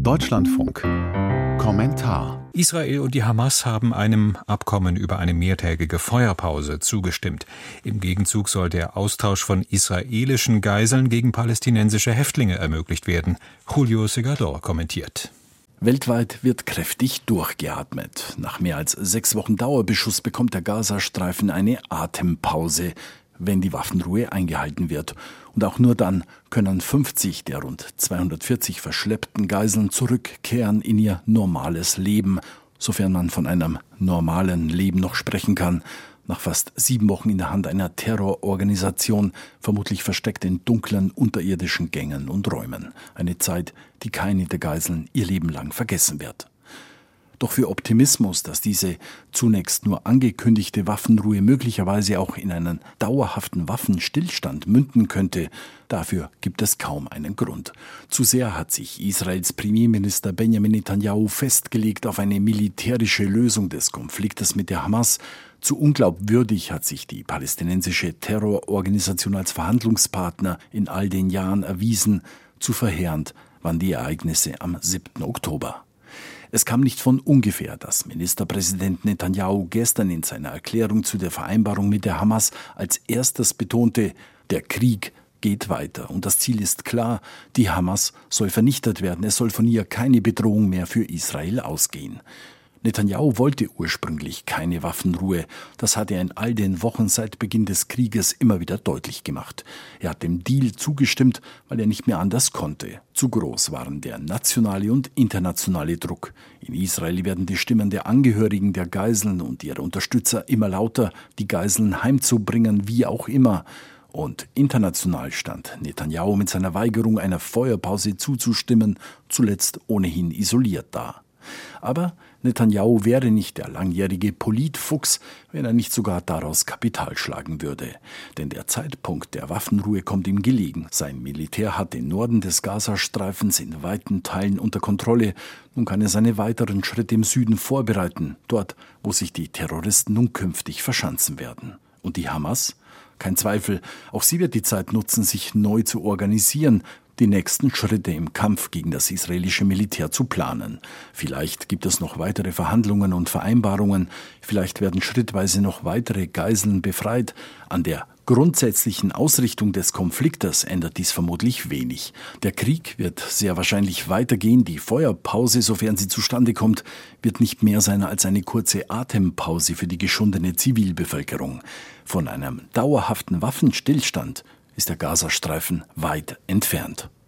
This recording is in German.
Deutschlandfunk. Kommentar. Israel und die Hamas haben einem Abkommen über eine mehrtägige Feuerpause zugestimmt. Im Gegenzug soll der Austausch von israelischen Geiseln gegen palästinensische Häftlinge ermöglicht werden. Julio Segador kommentiert. Weltweit wird kräftig durchgeatmet. Nach mehr als 6 Wochen Dauerbeschuss bekommt der Gazastreifen eine Atempause, wenn die Waffenruhe eingehalten wird. Und auch nur dann können 50 der rund 240 verschleppten Geiseln zurückkehren in ihr normales Leben, sofern man von einem normalen Leben noch sprechen kann. Nach fast 7 Wochen in der Hand einer Terrororganisation, vermutlich versteckt in dunklen, unterirdischen Gängen und Räumen. Eine Zeit, die keine der Geiseln ihr Leben lang vergessen wird. Doch für Optimismus, dass diese zunächst nur angekündigte Waffenruhe möglicherweise auch in einen dauerhaften Waffenstillstand münden könnte, dafür gibt es kaum einen Grund. Zu sehr hat sich Israels Premierminister Benjamin Netanyahu festgelegt auf eine militärische Lösung des Konfliktes mit der Hamas. Zu unglaubwürdig hat sich die palästinensische Terrororganisation als Verhandlungspartner in all den Jahren erwiesen. Zu verheerend waren die Ereignisse am 7. Oktober. Es kam nicht von ungefähr, dass Ministerpräsident Netanyahu gestern in seiner Erklärung zu der Vereinbarung mit der Hamas als erstes betonte, der Krieg geht weiter und das Ziel ist klar, die Hamas soll vernichtet werden, es soll von ihr keine Bedrohung mehr für Israel ausgehen. Netanyahu wollte ursprünglich keine Waffenruhe. Das hat er in all den Wochen seit Beginn des Krieges immer wieder deutlich gemacht. Er hat dem Deal zugestimmt, weil er nicht mehr anders konnte. Zu groß waren der nationale und internationale Druck. In Israel werden die Stimmen der Angehörigen der Geiseln und ihrer Unterstützer immer lauter, die Geiseln heimzubringen, wie auch immer. Und international stand Netanyahu mit seiner Weigerung, einer Feuerpause zuzustimmen, zuletzt ohnehin isoliert da. Aber Netanyahu wäre nicht der langjährige Politfuchs, wenn er nicht sogar daraus Kapital schlagen würde. Denn der Zeitpunkt der Waffenruhe kommt ihm gelegen. Sein Militär hat den Norden des Gazastreifens in weiten Teilen unter Kontrolle. Nun kann er seine weiteren Schritte im Süden vorbereiten, dort, wo sich die Terroristen nun künftig verschanzen werden. Und die Hamas? Kein Zweifel, auch sie wird die Zeit nutzen, sich neu zu organisieren, die nächsten Schritte im Kampf gegen das israelische Militär zu planen. Vielleicht gibt es noch weitere Verhandlungen und Vereinbarungen, vielleicht werden schrittweise noch weitere Geiseln befreit. An der grundsätzlichen Ausrichtung des Konfliktes ändert dies vermutlich wenig. Der Krieg wird sehr wahrscheinlich weitergehen, die Feuerpause, sofern sie zustande kommt, wird nicht mehr sein als eine kurze Atempause für die geschundene Zivilbevölkerung. Von einem dauerhaften Waffenstillstand ist der Gazastreifen weit entfernt.